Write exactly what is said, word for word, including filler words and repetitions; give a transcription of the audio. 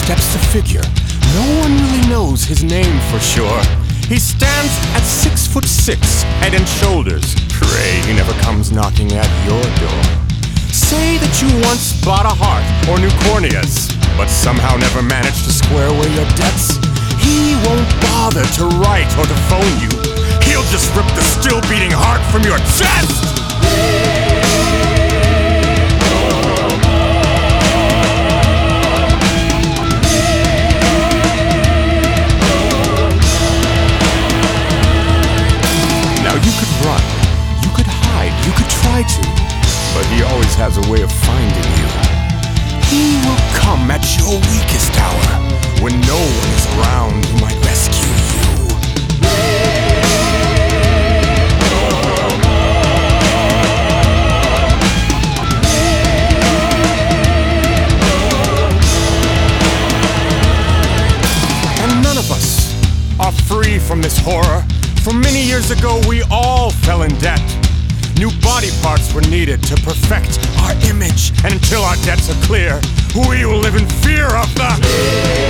steps the figure. No one really knows his name for sure. He stands at six foot six, head and shoulders. Pray he never comes knocking at your door. Say that you once bought a heart or new corneas, but somehow never managed to square away your debts. He won't bother to write or to phone you. He'll just rip the still beating heart from your chest. Now you could run, you could hide, you could try to, but he always has a way of finding you. He will come at your weakest hour, when no one is around who might rescue you. And none of us are free from this horror. For many years ago, we all fell in debt. New body parts were needed to perfect our image. And until our debts are clear, we will live in fear of the...